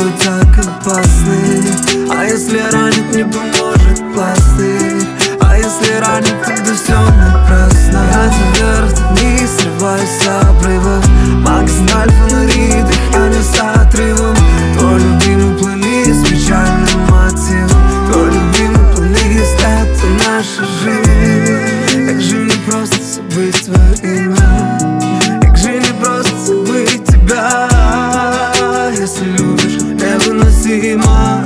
тобой так опасны. А если ранит, не поможет пластырь. А если ранит, тогда все напрасно. Я то вверх, то вниз, срываюсь с обрывов. Магистраль, фонари, дыхание с отрывом. Твой любимый плейлист с печальным мотивом. Твой любимый плейлист — это наша жизнь. Как же не просто забыть твое имя, как же не просто забыть тебя. Если любишь, невыносимо.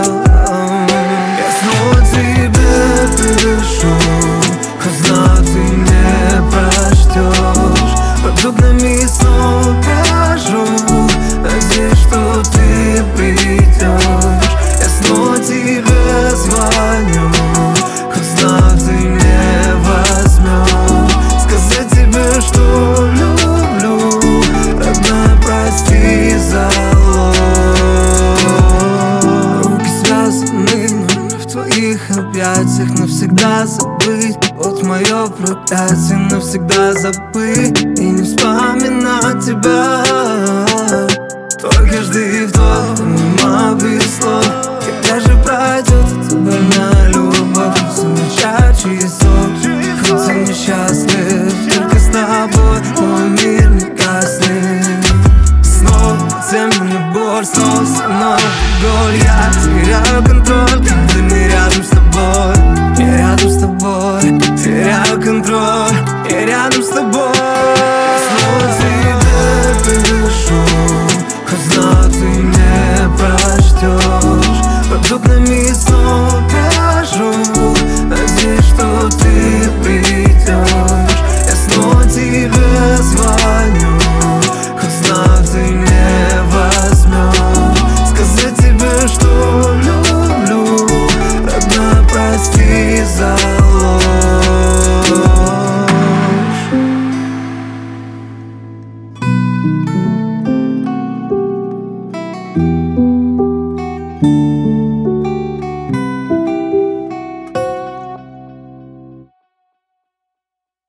Я снова тебе пишу, хоть знаю, ты не прочтешь. Под окнами снова брожу, надеюсь, что ты придешь. Я снова тебе звоню, хоть знаю, ты не возьмешь. Сказать тебе, что люблю, родная, прости за ложь. Руки связаны, но не в твоих объятиях. Навсегда забыть, вот мое проклятие. Навсегда забыть и не вспоминать тебя. Твой каждый вдох мимо без слов. Когда же пройдет эта больная любовь? Замечаю часов, хоть я несчастлив, только с тобой мой мир не гаснет. Снова земля, боль, снова со мной боль. Я теряю контроль, когда не рядом с тобой. Я рядом с тобой, теряю контроль. Я рядом с тобой. Снова тебе пишу, хоть знаю, ты не прочтешь. Под окнами снова брожу, надеюсь, что ты придешь. Я снова тебе звоню, хоть знаю, ты не возьмешь. Сказать тебе, что люблю, родная, прости за